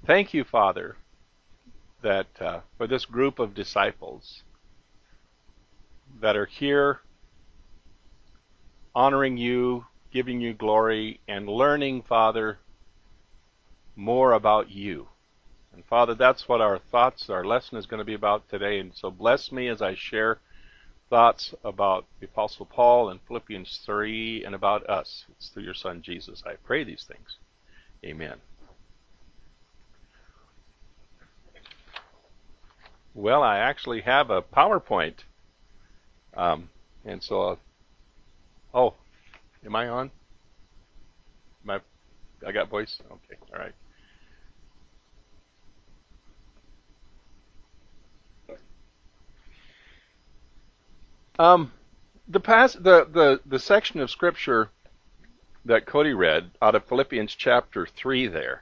Thank you, Father, that for this group of disciples that are here honoring you, giving you glory, and learning, Father, more about you. And Father, that's what our lesson is going to be about today. And so bless me as I share thoughts about the Apostle Paul in Philippians 3 and about us. It's through your Son, Jesus. I pray these things. Amen. Well, I actually have a PowerPoint. And so, am I on? I got voice? Okay, all right. The section of Scripture that Cody read out of Philippians chapter 3 there.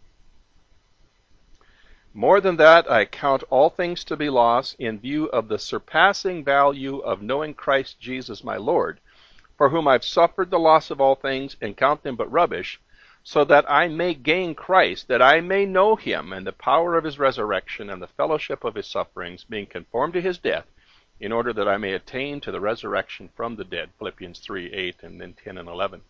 More than that, I count all things to be loss in view of the surpassing value of knowing Christ Jesus my Lord, for whom I've suffered the loss of all things and count them but rubbish, so that I may gain Christ, that I may know him and the power of his resurrection and the fellowship of his sufferings, being conformed to his death, in order that I may attain to the resurrection from the dead. Philippians 3:8 and then 10 and 11.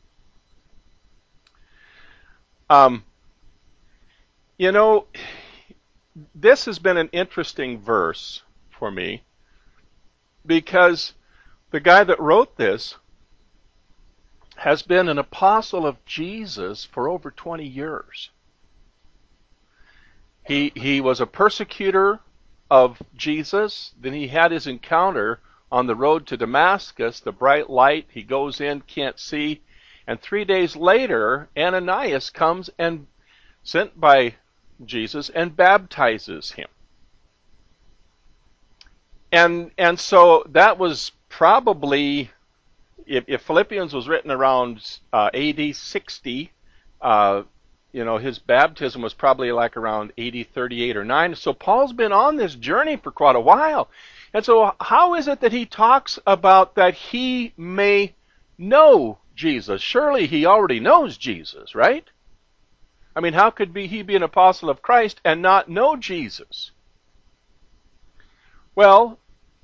You know, this has been an interesting verse for me because the guy that wrote this has been an apostle of Jesus for over 20 years. He was a persecutor of Jesus. Then he had his encounter on the road to Damascus, the bright light. He goes in, can't see. And 3 days later, Ananias comes and sent by Jesus and baptizes him. And so that was probably, if Philippians was written around AD 60, his baptism was probably like around AD 38 or 9. So Paul's been on this journey for quite a while. And so how is it that he talks about that he may know Jesus? Surely he already knows Jesus, right? I mean, how could he be an apostle of Christ and not know Jesus? Well,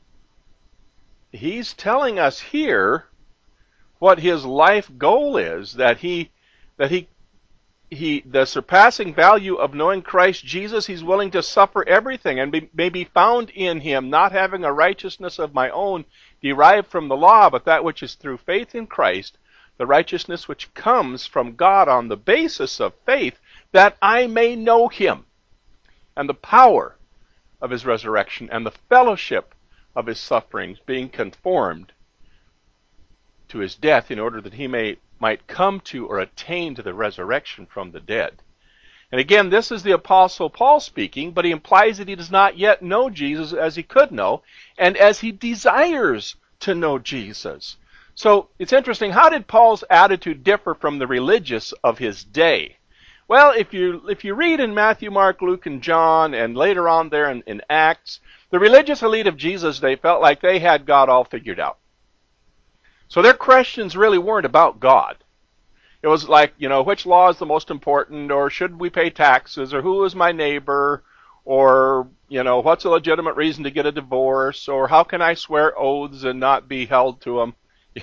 he's telling us here what his life goal is, that the surpassing value of knowing Christ Jesus, he's willing to suffer everything and may be found in him, not having a righteousness of my own derived from the law, but that which is through faith in Christ, the righteousness which comes from God on the basis of faith, that I may know him and the power of his resurrection and the fellowship of his sufferings, being conformed to his death, in order that he might come to or attain to the resurrection from the dead. And again, this is the Apostle Paul speaking, but he implies that he does not yet know Jesus as he could know, and as he desires to know Jesus. So it's interesting, how did Paul's attitude differ from the religious of his day? Well, if you read in Matthew, Mark, Luke, and John, and later on there in Acts, the religious elite of Jesus' day felt like they had God all figured out. So their questions really weren't about God. It was like, which law is the most important, or should we pay taxes, or who is my neighbor, or, what's a legitimate reason to get a divorce, or how can I swear oaths and not be held to them?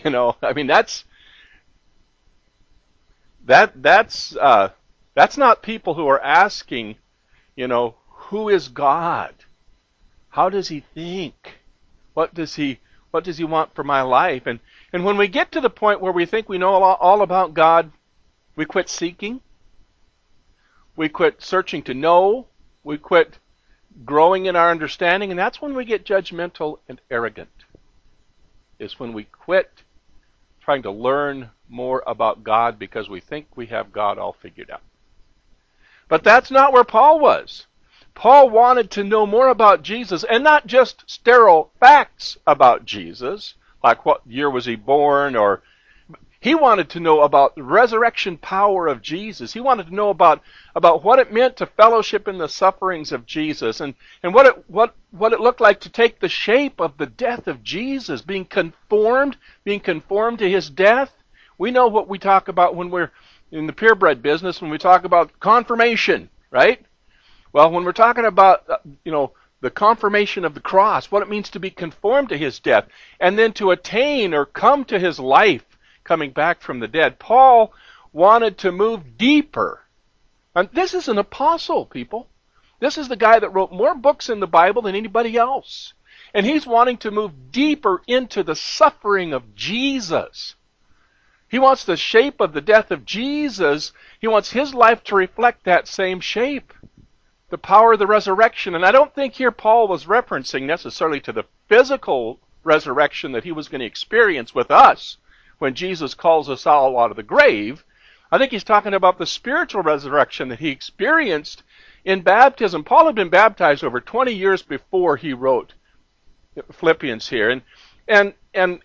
That's not people who are asking, who is God? How does he think? What does he want for my life? And when we get to the point where we think we know all about God, we quit seeking. We quit searching to know. We quit growing in our understanding. And that's when we get judgmental and arrogant. Is when we quit trying to learn more about God because we think we have God all figured out. But that's not where Paul was. Paul wanted to know more about Jesus, and not just sterile facts about Jesus, like what year was he born, or he wanted to know about the resurrection power of Jesus. He wanted to know about what it meant to fellowship in the sufferings of Jesus, and what it looked like to take the shape of the death of Jesus, being conformed to his death. We know what we talk about when we're in the purebred business, when we talk about confirmation. right? Well, when we're talking about, the confirmation of the cross, what it means to be conformed to his death, and then to attain or come to his life, coming back from the dead, Paul wanted to move deeper. And this is an apostle, people. This is the guy that wrote more books in the Bible than anybody else. And he's wanting to move deeper into the suffering of Jesus. He wants the shape of the death of Jesus. He wants his life to reflect that same shape. The power of the resurrection. And I don't think here Paul was referencing necessarily to the physical resurrection that he was going to experience with us when Jesus calls us all out of the grave. I think he's talking about the spiritual resurrection that he experienced in baptism. Paul had been baptized over 20 years before he wrote Philippians here. And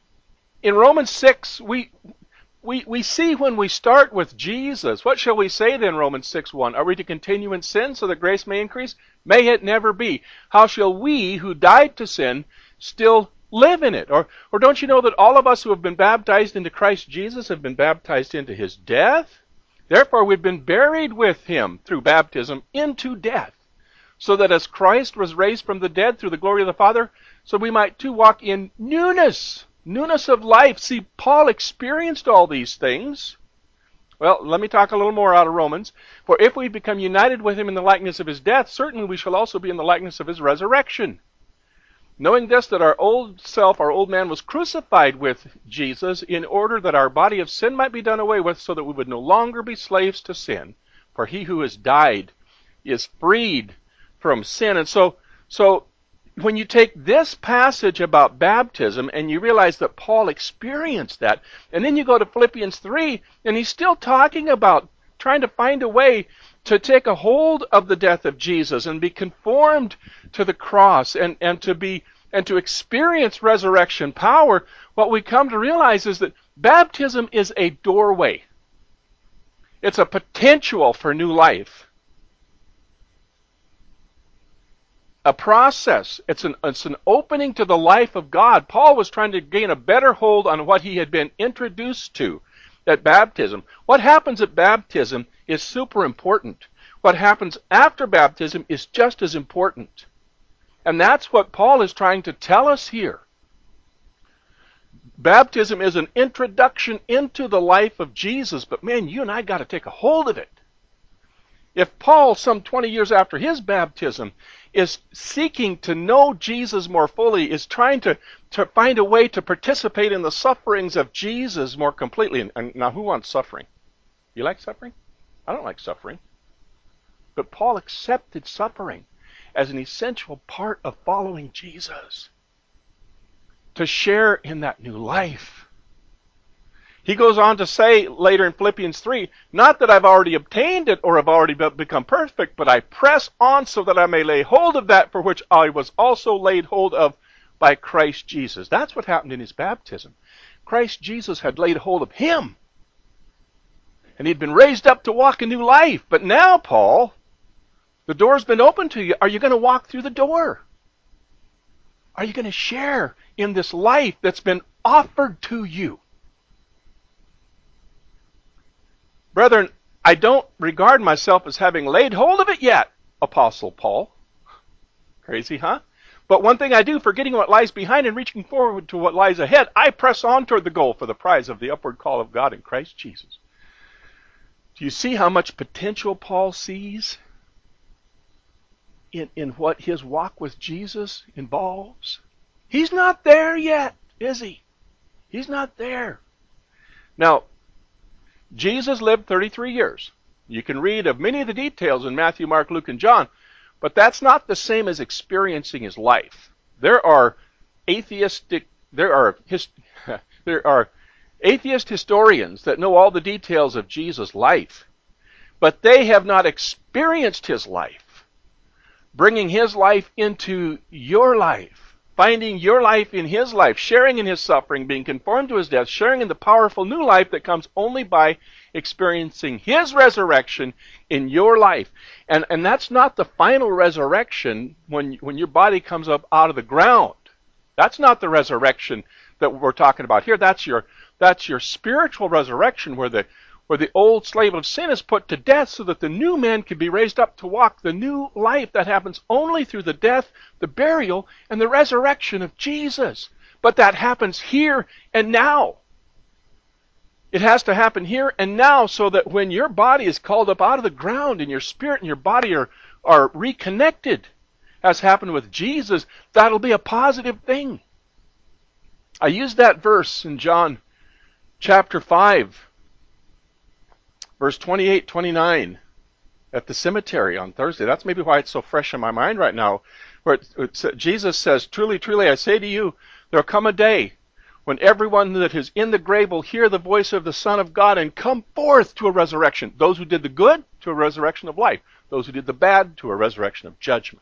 in Romans 6, we see when we start with Jesus, what shall we say then, Romans 6:1? Are we to continue in sin so that grace may increase? May it never be. How shall we who died to sin still live in it? Or don't you know that all of us who have been baptized into Christ Jesus have been baptized into his death? Therefore we've been buried with him through baptism into death, so that as Christ was raised from the dead through the glory of the Father, so we might too walk in newness of life. See, Paul experienced all these things. Well, let me talk a little more out of Romans. For if we become united with him in the likeness of his death, certainly we shall also be in the likeness of his resurrection. Knowing this, that our old self, our old man, was crucified with Jesus in order that our body of sin might be done away with, so that we would no longer be slaves to sin. For he who has died is freed from sin. And so when you take this passage about baptism and you realize that Paul experienced that, and then you go to Philippians 3, and he's still talking about trying to find a way to take a hold of the death of Jesus and be conformed to the cross and to experience resurrection power, what we come to realize is that baptism is a doorway. It's a potential for new life. A process. It's an opening to the life of God. Paul was trying to gain a better hold on what he had been introduced to at baptism. What happens at baptism is super important. What happens after baptism is just as important. And that's what Paul is trying to tell us here. Baptism is an introduction into the life of Jesus, but man, you and I got to take a hold of it. If Paul, some 20 years after his baptism, is seeking to know Jesus more fully, is trying to find a way to participate in the sufferings of Jesus more completely. And now, who wants suffering? You like suffering? I don't like suffering. But Paul accepted suffering as an essential part of following Jesus, to share in that new life. He goes on to say later in Philippians 3, not that I've already obtained it or have already become perfect, but I press on so that I may lay hold of that for which I was also laid hold of by Christ Jesus. That's what happened in his baptism. Christ Jesus had laid hold of him. And he'd been raised up to walk a new life. But now, Paul, the door's been opened to you. Are you going to walk through the door? Are you going to share in this life that's been offered to you? Brethren, I don't regard myself as having laid hold of it yet, Apostle Paul. Crazy, huh? But one thing I do, forgetting what lies behind and reaching forward to what lies ahead, I press on toward the goal for the prize of the upward call of God in Christ Jesus. Do you see how much potential Paul sees in what his walk with Jesus involves? He's not there yet, is he? He's not there. Now, Jesus lived 33 years. You can read of many of the details in Matthew, Mark, Luke, and John, but that's not the same as experiencing his life. There are atheist historians that know all the details of Jesus' life, but they have not experienced his life, bringing his life into your life, finding your life in his life, sharing in his suffering, being conformed to his death, sharing in the powerful new life that comes only by experiencing his resurrection in your life. And that's not the final resurrection when your body comes up out of the ground. That's not the resurrection that we're talking about here. That's your spiritual resurrection where where the old slave of sin is put to death so that the new man can be raised up to walk the new life that happens only through the death, the burial, and the resurrection of Jesus. But that happens here and now. It has to happen here and now so that when your body is called up out of the ground and your spirit and your body are reconnected, as happened with Jesus, that'll be a positive thing. I used that verse in John chapter 5, verse 28, 29 at the cemetery on Thursday. That's maybe why it's so fresh in my mind right now. Where Jesus says, "Truly, truly, I say to you, there'll come a day when everyone that is in the grave will hear the voice of the Son of God and come forth to a resurrection. Those who did the good, to a resurrection of life. Those who did the bad, to a resurrection of judgment."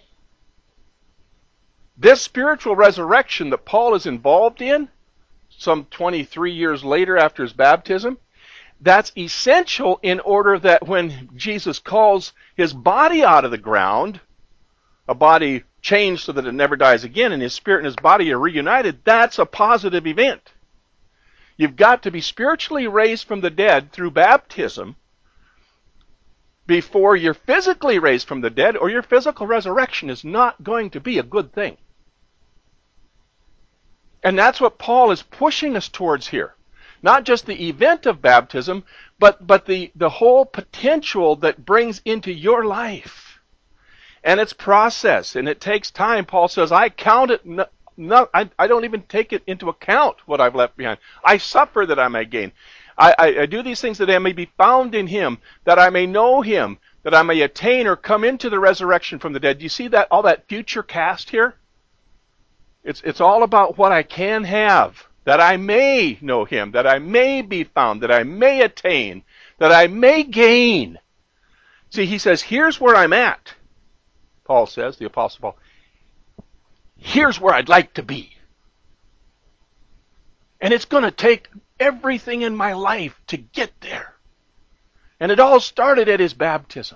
This spiritual resurrection that Paul is involved in, some 23 years later after his baptism, that's essential in order that when Jesus calls his body out of the ground, a body changed so that it never dies again, and his spirit and his body are reunited, that's a positive event. You've got to be spiritually raised from the dead through baptism before you're physically raised from the dead, or your physical resurrection is not going to be a good thing. And that's what Paul is pushing us towards here. Not just the event of baptism, but the whole potential that brings into your life. And it's process, and it takes time. Paul says, I count it, I don't even take it into account what I've left behind. I suffer that I may gain. I do these things that I may be found in him, that I may know him, that I may attain or come into the resurrection from the dead. Do you see that, all that future cast here? It's all about what I can have, that I may know him, that I may be found, that I may attain, that I may gain. See, he says, here's where I'm at. Paul says, the Apostle Paul, here's where I'd like to be. And it's going to take everything in my life to get there. And it all started at his baptism.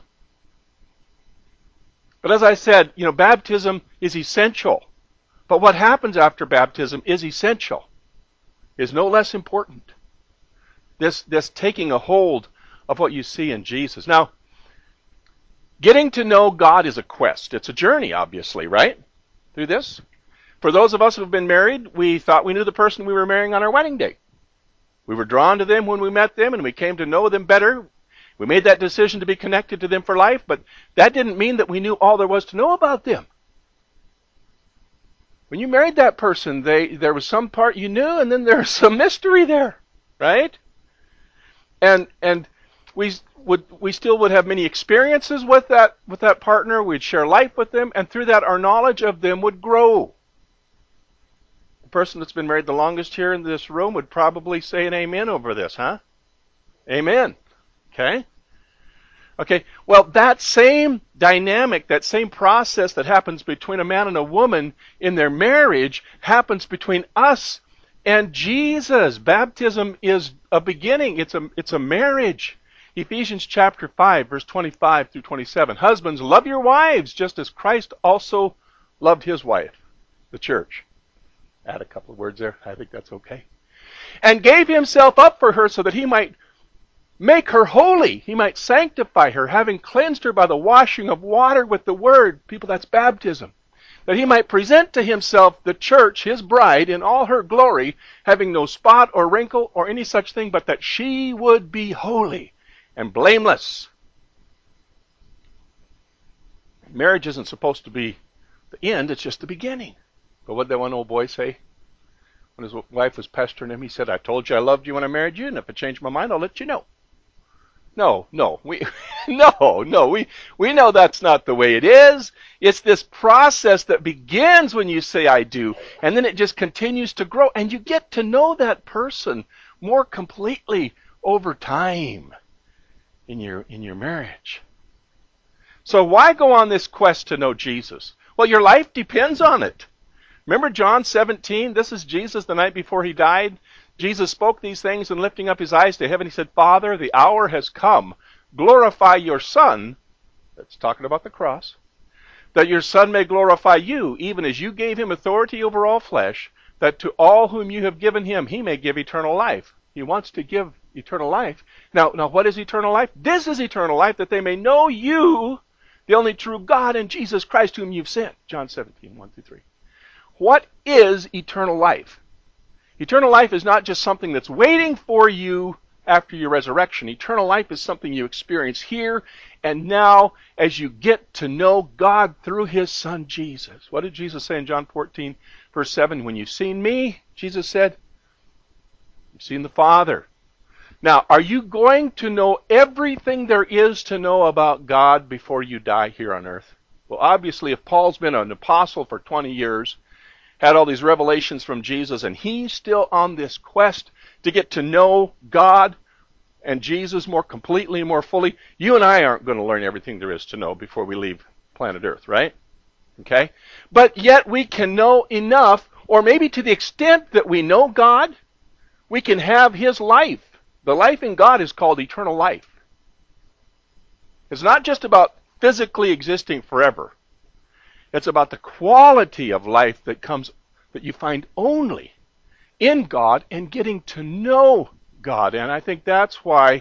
But as I said, baptism is essential. But what happens after baptism is essential, is no less important. This taking a hold of what you see in Jesus. Now, getting to know God is a quest. It's a journey, obviously, right? Through this. For those of us who have been married, we thought we knew the person we were marrying on our wedding day. We were drawn to them when we met them, and we came to know them better. We made that decision to be connected to them for life, but that didn't mean that we knew all there was to know about them. When you married that person, there was some part you knew, and then there was some mystery there, right? And we still would have many experiences with that partner. We'd share life with them, and through that, our knowledge of them would grow. The person that's been married the longest here in this room would probably say an amen over this, huh? Amen. Okay, well, that same dynamic, that same process that happens between a man and a woman in their marriage happens between us and Jesus. Baptism is a beginning. It's a marriage. Ephesians chapter 5, verse 25 through 27. Husbands, love your wives, just as Christ also loved his wife, the church. Add a couple of words there. I think that's okay. And gave himself up for her so that he might make her holy. He might sanctify her, having cleansed her by the washing of water with the word. People, that's baptism. That he might present to himself the church, his bride, in all her glory, having no spot or wrinkle or any such thing, but that she would be holy and blameless. Marriage isn't supposed to be the end, it's just the beginning. But what did that one old boy say? When his wife was pestering him, he said, I told you I loved you when I married you, and if I change my mind, I'll let you know. No, we know that's not the way it is. It's this process that begins when you say I do, and then it just continues to grow, and you get to know that person more completely over time in your marriage. So why go on this quest to know Jesus? Well, your life depends on it. Remember John 17? This is Jesus the night before he died. Jesus spoke these things, and lifting up his eyes to heaven, he said, Father, the hour has come. Glorify your Son. That's talking about the cross. That your Son may glorify you, even as you gave him authority over all flesh, that to all whom you have given him, he may give eternal life. He wants to give eternal life. Now, what is eternal life? This is eternal life, that they may know you, the only true God, and Jesus Christ whom you've sent. John 17, 1 through 3. What is eternal life? Eternal life is not just something that's waiting for you after your resurrection. Eternal life is something you experience here and now as you get to know God through His Son Jesus. What did Jesus say in John 14, verse 7? When you've seen me, Jesus said, you've seen the Father. Now, are you going to know everything there is to know about God before you die here on earth? Well, obviously, if Paul's been an apostle for 20 years, had all these revelations from Jesus, and he's still on this quest to get to know God and Jesus more completely and more fully, you and I aren't going to learn everything there is to know before we leave planet Earth, right? Okay? But yet we can know enough, or maybe to the extent that we know God, we can have His life. The life in God is called eternal life. It's not just about physically existing forever. It's about the quality of life that you find only in God and getting to know God. And I think that's why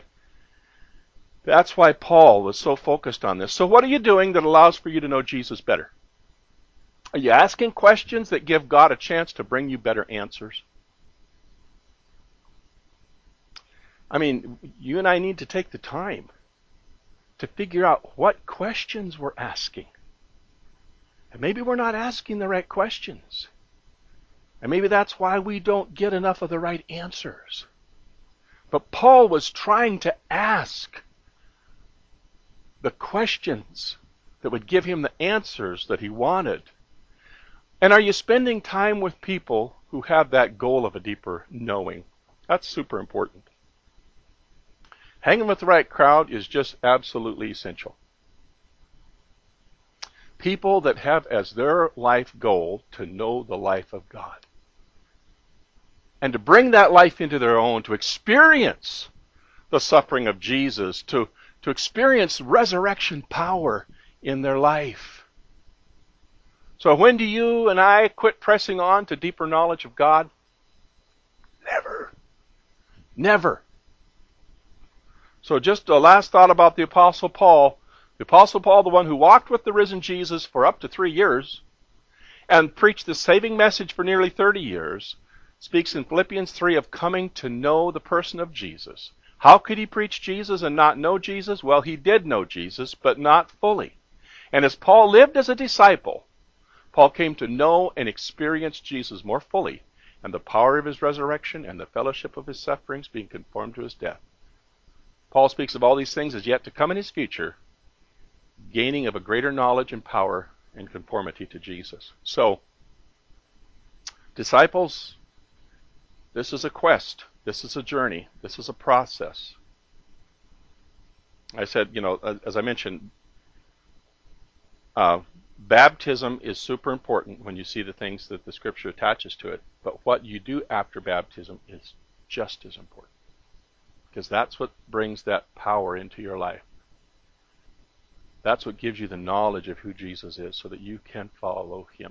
Paul was so focused on this. So what are you doing that allows for you to know Jesus better? Are you asking questions that give God a chance to bring you better answers? I mean, you and I need to take the time to figure out what questions we're asking. And maybe we're not asking the right questions. And maybe that's why we don't get enough of the right answers. But Paul was trying to ask the questions that would give him the answers that he wanted. And are you spending time with people who have that goal of a deeper knowing? That's super important. Hanging with the right crowd is just absolutely essential. People that have as their life goal to know the life of God. And to bring that life into their own, to experience the suffering of Jesus, to experience resurrection power in their life. So when do you and I quit pressing on to deeper knowledge of God? Never. Never. So just a last thought about the Apostle Paul. The Apostle Paul, the one who walked with the risen Jesus for up to 3 years and preached the saving message for nearly 30 years, speaks in Philippians 3 of coming to know the person of Jesus. How could he preach Jesus and not know Jesus? Well, he did know Jesus, but not fully. And as Paul lived as a disciple, Paul came to know and experience Jesus more fully, and the power of his resurrection and the fellowship of his sufferings being conformed to his death. Paul speaks of all these things as yet to come in his future, gaining of a greater knowledge and power and conformity to Jesus. So, disciples, this is a quest. This is a journey. This is a process. I said, as I mentioned, baptism is super important when you see the things that the Scripture attaches to it. But what you do after baptism is just as important. Because that's what brings that power into your life. That's what gives you the knowledge of who Jesus is so that you can follow Him.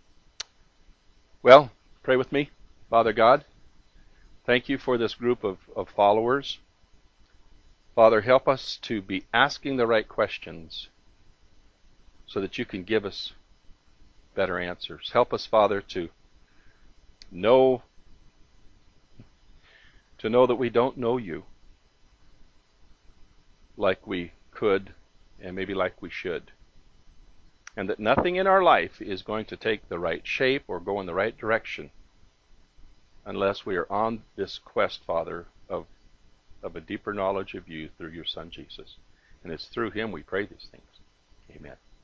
Well, pray with me. Father God, thank you for this group of followers. Father, help us to be asking the right questions so that you can give us better answers. Help us, Father, to know that we don't know you like we could and maybe like we should. And that nothing in our life is going to take the right shape or go in the right direction unless we are on this quest, Father, of a deeper knowledge of you through your Son, Jesus. And it's through Him we pray these things. Amen.